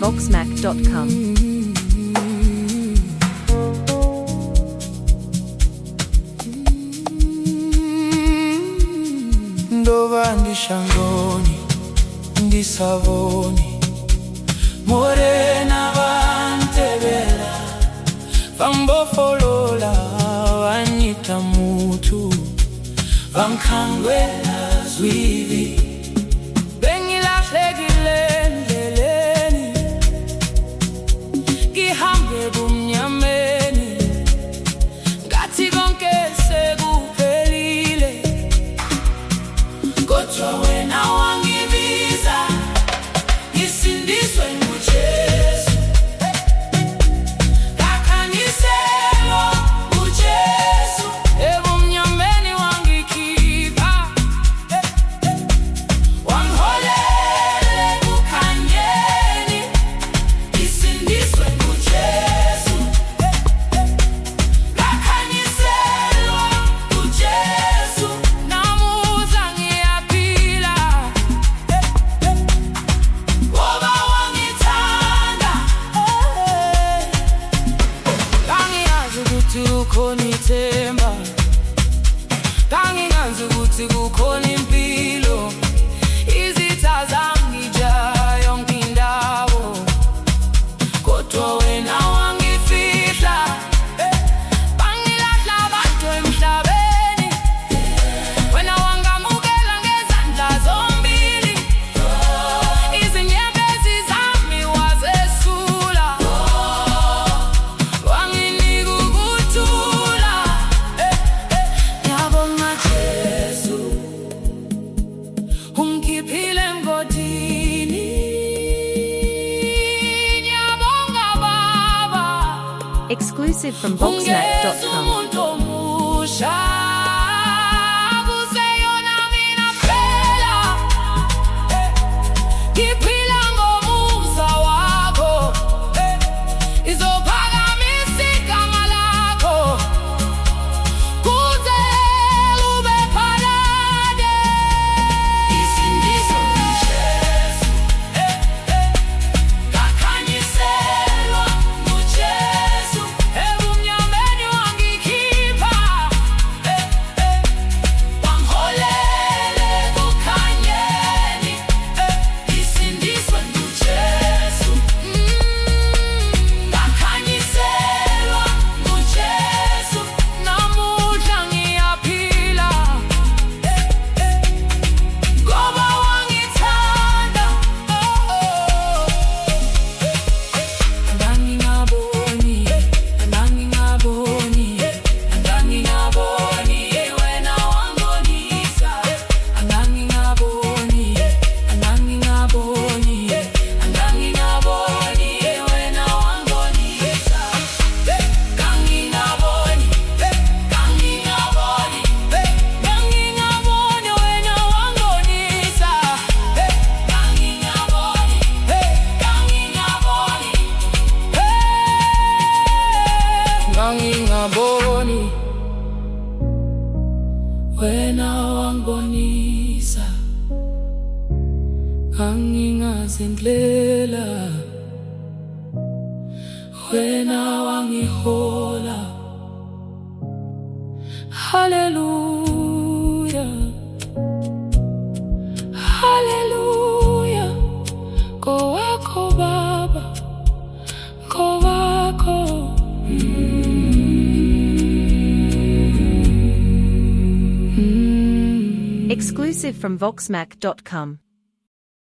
voxmac.com. Ndova ndishangoni, ndisavoni, morena vantebela, vambofolola, vanyita mutu, vamkhangwela zwivi. Bengilahlekile endleleni, ngihambe bumnyameni, ngathi konke sekuphelile, kodwa wena wangibiza, ngisindiswe nguJesu. Ngakhanyiselwa nguJesu, ebumnyameni wangikhipha, wangiholela ekukhanyeni, ngisindiswe nguJesu. Ngakhanyiselwa nguJesu, namuhla ngiyaphila, ngoba wangithanda. Kangiyazi ukuthi kukhona ithemba, kangingazi ukuthi kukhona impilo, izitha zangijaya yonke indawo, kodwa wena wangifihla. Bangilahla abantu emhlabeni, wena wangamukela ngezandla zombili, izinyembezi zami wazesula, wanginika ukuthula. Ngiyabonga Jesu, ungikhiphile emgodini. Ngiyabonga Baba, Exclusive from ungeza voxmac.com. umuntu omusha, akuseyona mina phela, ngiphila ngomusa wakho, izophakamisa igama lakho, kuze kube phakade. Ngisindiswe nguJesu, ngakhanyiselwa nguJesu, ebumnyameni wangikhipha, wangiholela ekukhanyeni, ngisindiswe nguJesu. Ngakhanyiselwa nguJesu, namuhla ngiyaphila, ngoba wangithanda. Angangingaboni, angangingaboni, angangingaboni, wena wangibonisa. Angangingaboni, angangingaboni, angangingaboni, wena wangibonisa. Ngangingaboni, ngangingaboni, ngangingaboni, wena wangibonisa. Ngangingaboni, ngangingaboni, ngangingaboni, wena wangibonisa. Ngangingazindlela, wena wangihola. Hallelujah, hallelujah, kowakho Baba, kowakho. Exclusive from voxmac.com.